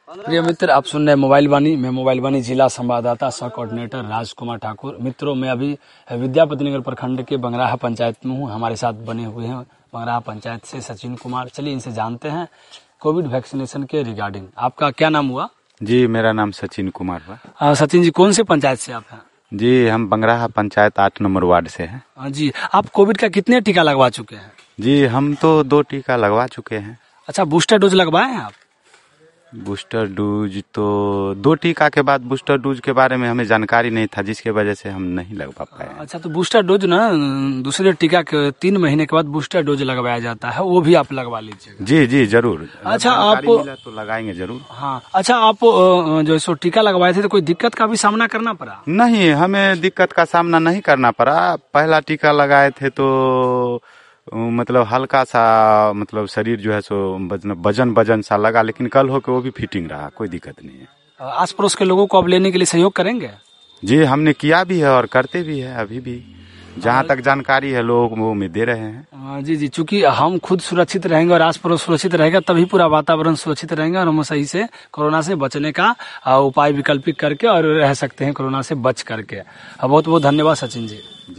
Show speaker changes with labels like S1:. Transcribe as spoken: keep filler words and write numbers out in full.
S1: प्रिय मित्र, आप सुन रहे हैं मोबाइल वाणी। मैं मोबाइल वाणी जिला संवाददाता सह कोऑर्डिनेटर राजकुमार ठाकुर। मित्रों, मैं अभी विद्यापति नगर प्रखंड के बंगराहा पंचायत में हूँ। हमारे साथ बने हुए हैं बंगराहा पंचायत से सचिन कुमार। चलिए इनसे जानते हैं कोविड वैक्सीनेशन के रिगार्डिंग। आपका क्या नाम हुआ?
S2: जी, मेरा नाम सचिन कुमार हुआ।
S1: आ, सचिन जी, कौन से पंचायत से आप हैं?
S2: जी, हम बंगराहा पंचायत आठ नंबर वार्ड से हैं।
S1: जी, आप कोविड का कितने टीका लगवा चुके हैं?
S2: जी, हम तो दो टीका लगवा चुके हैं।
S1: अच्छा, बूस्टर डोज लगवाए हैं आप?
S2: बूस्टर डोज तो दो टीका के बाद बूस्टर डोज के बारे में हमें जानकारी नहीं था, जिसके वजह से हम नहीं लगवा पाए।
S1: अच्छा, तो बूस्टर डोज ना दूसरे टीका के तीन महीने के बाद बूस्टर डोज लगवाया जाता है, वो भी आप लगवा लीजिएगा।
S2: जी जी जरूर।
S1: अच्छा, आप
S2: तो लगाएंगे जरूर।
S1: हाँ, अच्छा, आप जो सो टीका लगवाए थे तो कोई दिक्कत का भी सामना करना पड़ा?
S2: नहीं, हमें दिक्कत का सामना नहीं करना पड़ा। पहला टीका लगाए थे तो मतलब हल्का सा मतलब शरीर जो है सो वजन वजन सा लगा, लेकिन कल होकर वो भी फिटिंग रहा, कोई दिक्कत नहीं है।
S1: आस पड़ोस के लोगों को अब लेने के लिए सहयोग करेंगे?
S2: जी, हमने किया भी है और करते भी है। अभी भी जहाँ तक जानकारी है लोग वो में दे रहे हैं।
S1: जी जी, चूंकि हम खुद सुरक्षित रहेंगे और आस पड़ोस सुरक्षित रहेगा तभी पूरा वातावरण सुरक्षित रहेगा और हम सही से कोरोना से बचने का उपाय विकल्पित करके और रह सकते हैं कोरोना से बच करके। बहुत बहुत धन्यवाद सचिन जी।